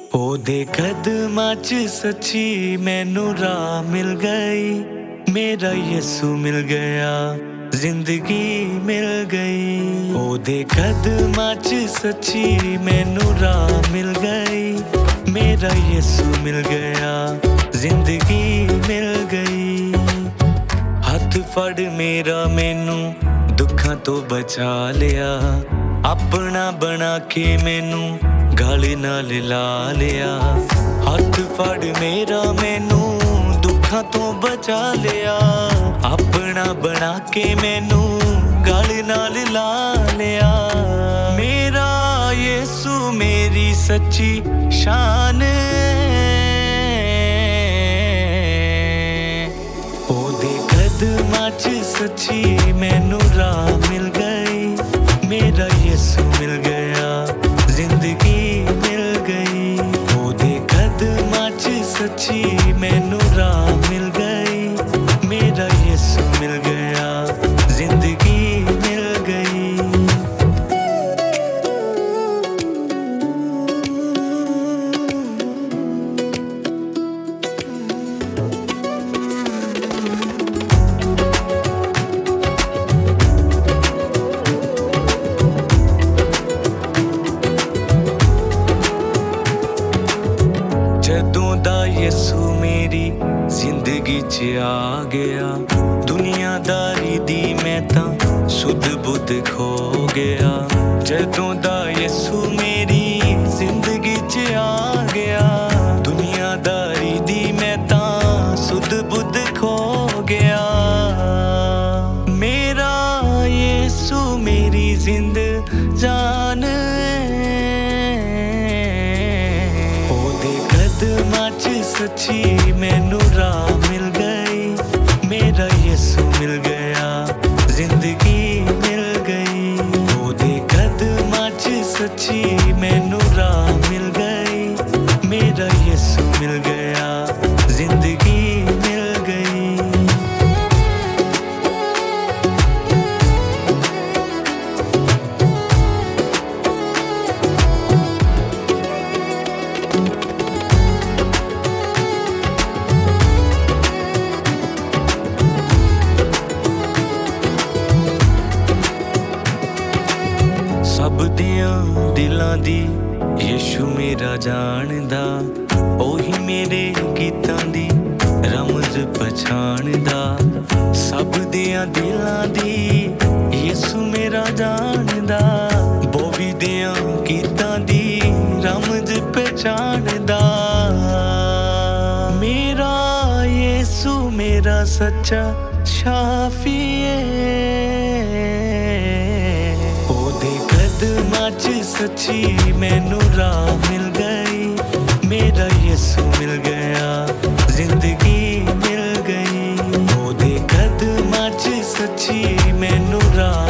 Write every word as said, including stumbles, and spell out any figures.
ओदे कदमां च सच्ची मैनू राह मिल गई, मेरा यीशु मिल गया, जिंदगी मिल गई। ओदे कदमां च सच्ची मैनू राह मिल गई, मेरा यीशु मिल गया, जिंदगी मिल गई। हथ फड़ मेरा मैनू दुखां तो बचा लिया, अपना बना के मैनू गल नाल ला लिया। हथ फड़ मेरा मैनू दुखां तो बचा लिया, अपना बना के मैनू गल नाल ला लिया। मेरा यीशु मेरी सच्ची शान, ओदे कदमां च सच्ची मैनू राह मिल गई, मेरा यीशु मिल गया, जिंदगी मिल गई। ओदे कदमां च सच्ची मैनू राह मिल गई, मेरा यीशु मिल गया, जिंदगी मिल गई। जदों दा यीशु मेरी जिंदगी च आ गया, दुनियादारी दी मैं तां सुध बुध खो गया। जदों दा यीशु मेरी जिंदगी च आ गया, दुनियादारी दी मैं तां सुध बुध खो गया। मेरा यीशु मेरी जिंद जान, कदमां च सच्ची मैनू राह मिल गई, मेरा यीशु मिल गया, जिंदगी मिल गई। ओदे कदमां च सच्ची मैनू राह मिल गई, मेरा यीशु मिल गया, जिंदगी मिल गई। सब दियां दिलां दी यीशु मेरा जानदा, ओही मेरे गीतां दी रमज पछाणदा। सब दियां दिलां दी यीशु मेरा जानदा, बोवी दियां गीतां दी रमज पछाणदा। मेरा यीशु मेरा सच्चा शाफी कदमां च सच्ची मैनू राह मिल गई, मेरा यीशु मिल गया, जिंदगी मिल गई। ओदे कदमां च सच्ची मैनू राह